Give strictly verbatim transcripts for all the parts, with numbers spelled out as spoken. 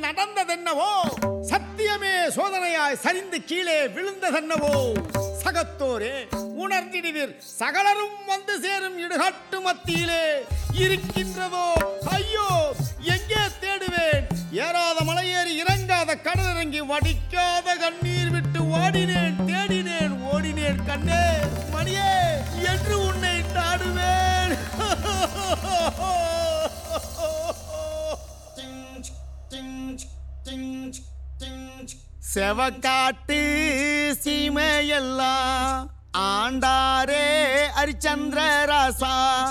நடந்ததென்னவோ, சத்தியமே சோதனையாய் சரிந்து கீழே விழுந்ததென்னவோ. சகத்தோரே உணர்ந்திடுவீர், சகலரும் வந்து சேரும் இடுகாட்டு மத்தியிலே இருக்கின்றதோ ஐயோ எங்கே தேடுவேன். ஏறாத மலையேறி இறங்காத கடலிறங்கி வடிக்காத கண்ணீர் விட்டு ஓடினேன், தேடினேன், ஓடினேன் கண்ணே மணியே என்று உன்னை நாடுவேன். செவக்காட்டு சீமையெல்லாம் ஆண்டாரே ஹரிச்சந்திர ராசா.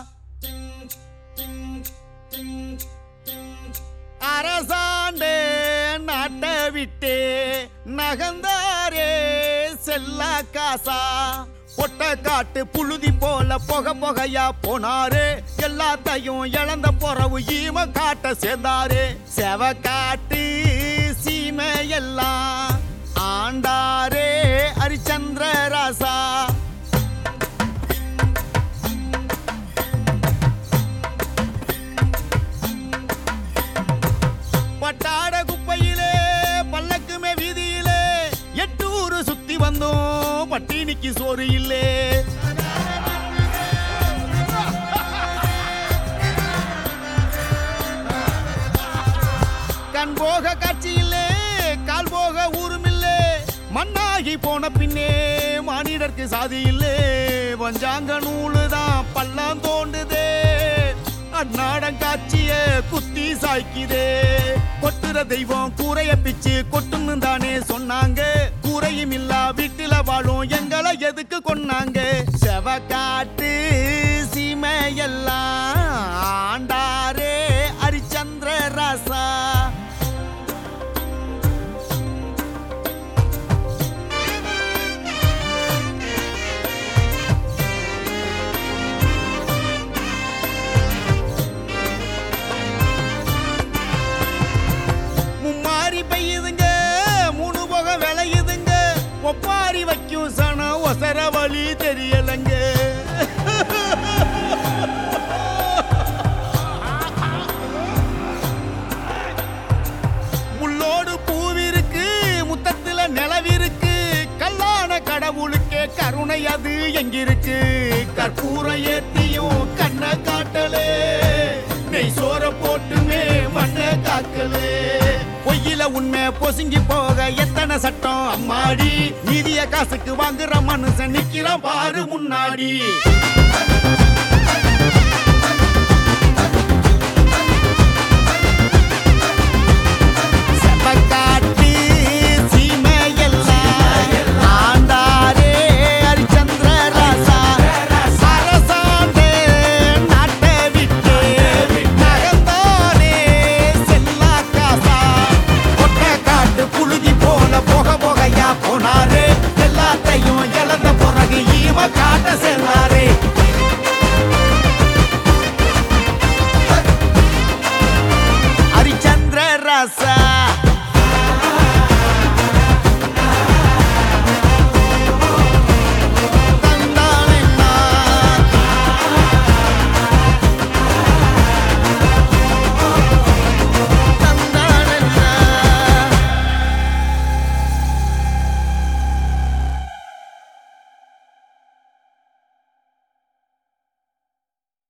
அரசாண்டே நாட்டை விட்டே நகந்தாரே செல்ல காசா. பொட்ட காட்டு புழுதி போல புக புகையா போனாரே, எல்லாத்தையும் இழந்த பொறவு ஈம காட்ட சேர்ந்தாரே. செவக்காட்டு சீமையெல்லாம் ஆண்டாரே ஹரிச்சந்திர ராசா. பட்டாட குப்பையிலே பல்லக்குமே வீதியிலே எட்டு ஊரு சுத்தி வந்தோம், பட்டினிக்கு சோறு இல்லே. கண் போக காட்சி இல்லே, கால் போக ஊரும் இல்லே. மண்ணாகி போன பின்னே மானிடர்க்கு சாதி இல்லே. பஞ்சாங்க நூலுதான் பள்ளம் தோண்டுதே, அந்நாடம் காட்சிய குத்தி சாய்க்குதே. கொட்டுற தெய்வம் கூரைய பிச்சு கொட்டுன்னு தானே சொன்னாங்க, கூரையும் இல்லா வீட்டில வாழும் எங்களை எதுக்கு கொன்னாங்க. செவக்காட்டு சீமையெல்லாம் ஆண்டாரே ஹரிச்சந்திர ராசா. ஒப்பாரி வைக்கும் சனம் ஒசர வழி தெரியலங்க. முள்ளோடு பூவிருக்கு, முத்தத்துல நிலவிருக்கு, கல்லான கடவுளுக்கே கருணை அது எங்கிருக்கு. கற்பூரம் ஏத்தியும் கண்ண காட்டலே, நெய் சோற போட்டுமே மண்ண காக்கலே. பொய்யில உண்மை பொசுங்கி போக எத்தனை சட்டம் அம்மாடி, நீதிய காசுக்கு வாங்குற மனுஷன் நிக்கிறான் பாரு முன்னாடி.